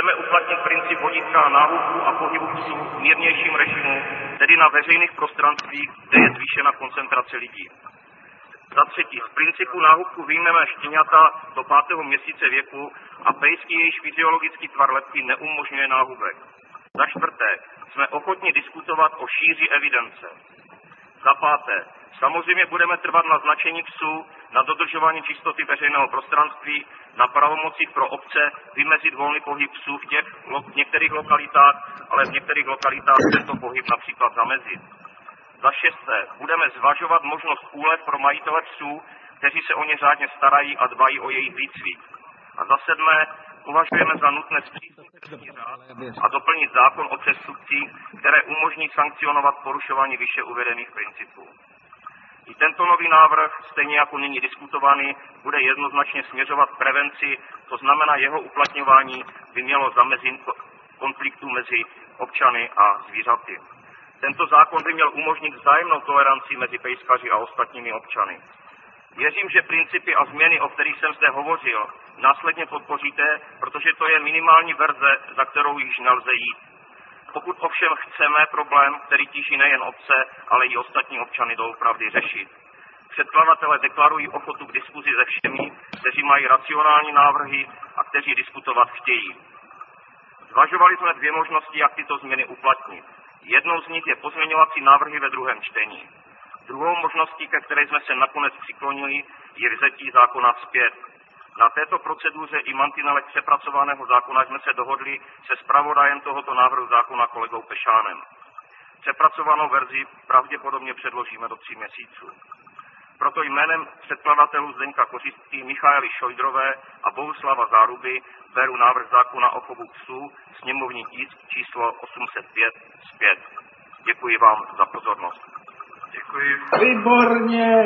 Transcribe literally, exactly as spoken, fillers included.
Chceme uplatnit princip vodítka náhubku a pohybu psů v mírnějším režimu, tedy na veřejných prostranstvích, kde je zvýšena koncentrace lidí. Za třetí, z principu náhubku vyjmeme štěňata do pátého měsíce věku a pejsky, jejichž fyziologický tvar lebky neumožňuje náhubek. Za čtvrté, jsme ochotni diskutovat o šíři evidence. Za páté, samozřejmě budeme trvat na značení psů, na dodržování čistoty veřejného prostranství, na pravomocích pro obce vymezit volný pohyb psů v, těch, v některých lokalitách, ale v některých lokalitách tento pohyb například zamezit. Za šesté, budeme zvažovat možnost úlev pro majitele psů, kteří se o ně řádně starají a dbají o jejich výcvik. A za sedmé, považujeme za nutné zpřísnit řád a doplnit zákon o přestupcích, které umožní sankcionovat porušování výše uvedených principů. I tento nový návrh, stejně jako nyní diskutovaný, bude jednoznačně směřovat k prevenci, to znamená jeho uplatňování by mělo zamezit konfliktu mezi občany a zvířaty. Tento zákon by měl umožnit vzájemnou toleranci mezi pejskaři a ostatními občany. Věřím, že principy a změny, o kterých jsem zde hovořil, následně podpoříte, protože to je minimální verze, za kterou již nelze jít. Pokud ovšem chceme problém, který tíží nejen obce, ale i ostatní občany doopravdy řešit. Předkladatelé deklarují ochotu k diskuzi se všemi, kteří mají racionální návrhy a kteří diskutovat chtějí. Zvažovali jsme dvě možnosti, jak tyto změny uplatnit. Jednou z nich je pozměňovací návrhy ve druhém čtení. Druhou možností, ke které jsme se nakonec přiklonili, je vzetí zákona zpět. Na této proceduře i mantinelech přepracovaného zákona jsme se dohodli se zpravodajem tohoto návrhu zákona kolegou Pešánem. Přepracovanou verzi pravděpodobně předložíme do tří měsíců. Proto jménem předkladatelů Zdeňka Kořistky, Michaely Šojdrové a Bohuslava Záruby beru návrh zákona o chovu psů, sněmovní tisk číslo osm set pět, zpět. Děkuji vám za pozornost. Děkuji. Výborně!